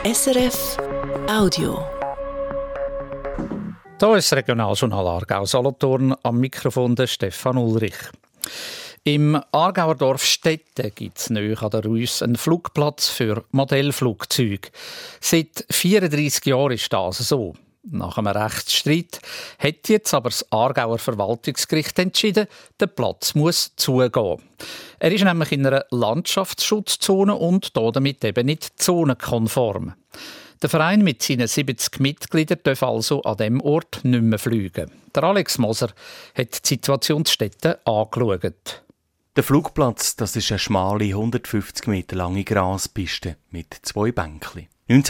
SRF Audio. Hier ist das Regionaljournal Aargau-Solothurn, am Mikrofon der Stefan Ulrich. Im Aargauer Dorf Stetten gibt es nahe an der Reuss einen Flugplatz für Modellflugzeuge. Seit 34 Jahren ist das so. Nach einem Rechtsstreit hat jetzt aber das Aargauer Verwaltungsgericht entschieden, der Platz muss zugehen. Er ist nämlich in einer Landschaftsschutzzone und damit eben nicht zonenkonform. Der Verein mit seinen 70 Mitgliedern darf also an diesem Ort nicht mehr fliegen. Der Alex Moser hat die Situation in Stetten angeschaut. Der Flugplatz, das ist eine schmale, 150 Meter lange Graspiste mit 2 Bänkchen.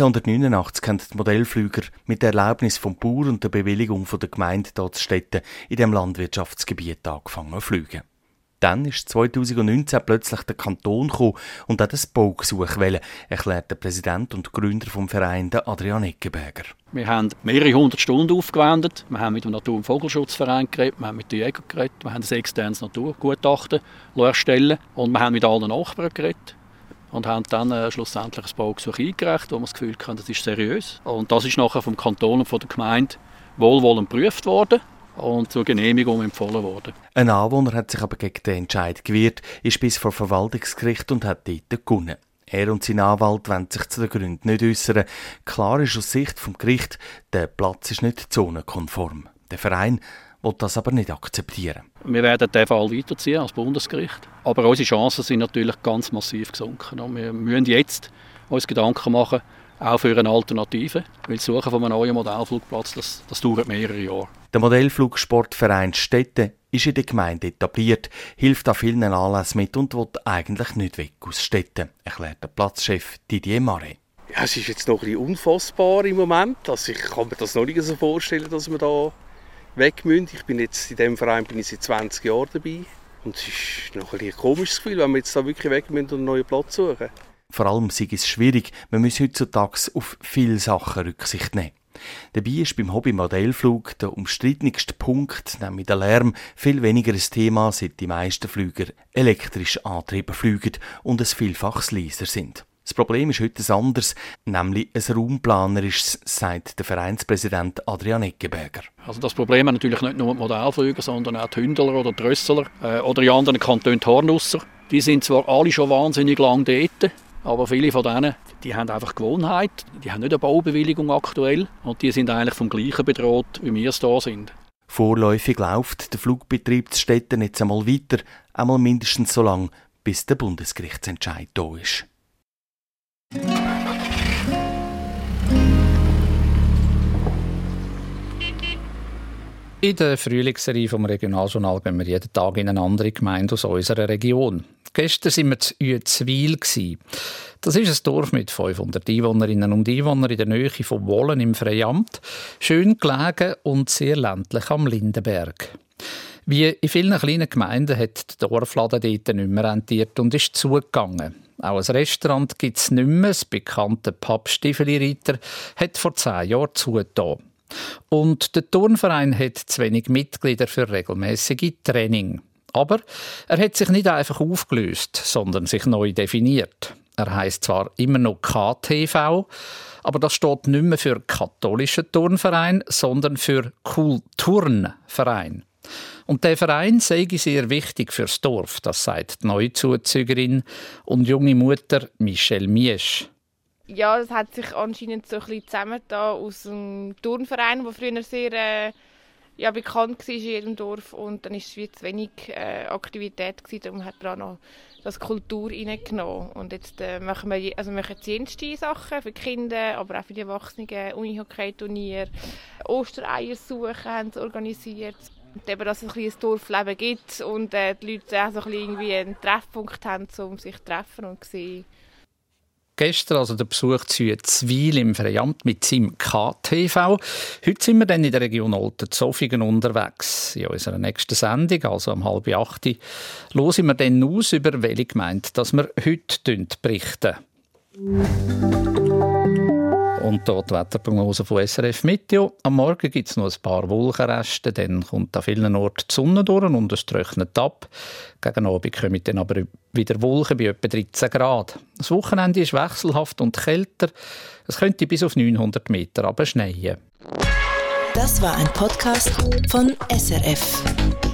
1989 haben die Modellflüger mit der Erlaubnis vom Bauer und der Bewilligung der Gemeinde hier zu Stetten in diesem Landwirtschaftsgebiet angefangen zu fliegen. Dann ist 2019 plötzlich der Kanton gekommen und hat ein Baugesuch wollen, erklärt der Präsident und Gründer des Vereins, Adrian Eckenberger. Wir haben mehrere 100 Stunden aufgewendet. Wir haben mit dem Natur- und Vogelschutzverein geredet, wir haben mit den Jägern geredet, wir haben ein externes Naturgutachten erstellen und wir haben mit allen Nachbarn geredet. Und haben dann schlussendlich ein Baugesuch eingereicht, wo wir das Gefühl hatten, das ist seriös. Und das ist nachher vom Kanton und von der Gemeinde wohlwollend geprüft worden und zur Genehmigung empfohlen worden. Ein Anwohner hat sich aber gegen den Entscheid gewehrt, ist bis vor Verwaltungsgericht und hat dort gewonnen. Er und sein Anwalt wollen sich zu den Gründen nicht äußern. Klar ist aus Sicht des Gerichts, der Platz ist nicht zonenkonform. Der Verein will das aber nicht akzeptieren. Wir werden diesen Fall weiterziehen als Bundesgericht. Aber unsere Chancen sind natürlich ganz massiv gesunken. Und wir müssen jetzt uns Gedanken machen, auch für eine Alternative. Weil das Suchen von einem neuen Modellflugplatz, das dauert mehrere Jahre. Der Modellflugsportverein Stetten ist in der Gemeinde etabliert, hilft an vielen Anlässen mit und will eigentlich nicht weg aus Stetten, erklärt der Platzchef Didier Marais. Ja, es ist jetzt noch ein bisschen unfassbar im Moment. Also ich kann mir das noch nicht so vorstellen, dass wir da weg müssen. Ich bin jetzt in diesem Verein seit 20 Jahren dabei. Und es ist noch ein komisches Gefühl, wenn wir jetzt da wirklich weg müssen und einen neuen Platz suchen. Vor allem sei es schwierig, man muss heutzutage auf viele Sachen Rücksicht nehmen. Dabei ist beim Hobby-Modellflug der umstrittenste Punkt, nämlich der Lärm, viel weniger ein Thema, seit die meisten Flüger elektrisch angetrieben fliegen und es vielfach leiser sind. Das Problem ist heute ein anderes, nämlich ein raumplanerisches, sagt der Vereinspräsident Adrian Eckenberger. Also das Problem haben natürlich nicht nur die Modellflüger, sondern auch die Hündeler oder die Rösseler oder in anderen Kantonen die Hornusser. Die sind zwar alle schon wahnsinnig lang dort, aber viele von denen, die haben einfach Gewohnheit, die haben nicht eine Baubewilligung aktuell und die sind eigentlich vom Gleichen bedroht, wie wir es da sind. Vorläufig läuft der Flugbetrieb zu Stetten jetzt einmal weiter, einmal mindestens so lange, bis der Bundesgerichtsentscheid da ist. In der Frühlingsserie vom Regionaljournal gehen wir jeden Tag in eine andere Gemeinde aus unserer Region. Gestern waren wir in Uetzwil. Das ist ein Dorf mit 500 Einwohnerinnen und Einwohnern in der Nähe von Wollen im Freiamt. Schön gelegen und sehr ländlich am Lindenberg. Wie in vielen kleinen Gemeinden hat der Dorfladen dort nicht mehr rentiert und ist zugegangen. Auch ein Restaurant gibt es nicht mehr. Das bekannte Pub Stiefeli-Reiter hat vor 10 Jahren zugetan. Und der Turnverein hat zu wenig Mitglieder für regelmäßige Training. Aber er hat sich nicht einfach aufgelöst, sondern sich neu definiert. Er heisst zwar immer noch KTV, aber das steht nicht mehr für katholischen Turnverein, sondern für Kulturnverein. Und der Verein sei sehr wichtig fürs Dorf, das sagt die Neuzuzügerin und junge Mutter Michelle Miesch. Ja, es hat sich anscheinend so ein bisschen zusammengetan aus einem Turnverein, der früher sehr bekannt war in jedem Dorf. Und dann war es wie zu wenig Aktivität gewesen, darum hat man auch noch das Kultur reingenommen. Und jetzt machen wir jenste Sachen für die Kinder, aber auch für die Erwachsenen. Unihockey-Turnier, Ostereiersuche haben sie organisiert. Und eben, dass es ein Dorfleben gibt und die Leute auch so ein bisschen irgendwie einen Treffpunkt haben, um sich zu treffen und zu sehen. Gestern also der Besuch zu Uetzwil im Freiamt mit seinem KTV. Heute sind wir dann in der Region Olten-Zofingen unterwegs. In unserer nächsten Sendung, also um 7:30, hören wir dann aus, über welche Gemeinde dass wir heute berichten. Und dort die Wetterprognose von SRF Meteo. Am Morgen gibt es noch ein paar Wolkenreste, dann kommt an vielen Orten die Sonne durch und es trocknet ab. Gegen Abend kommen dann aber wieder Wolken bei etwa 13 Grad. Das Wochenende ist wechselhaft und kälter. Es könnte bis auf 900 Meter schneien. Das war ein Podcast von SRF.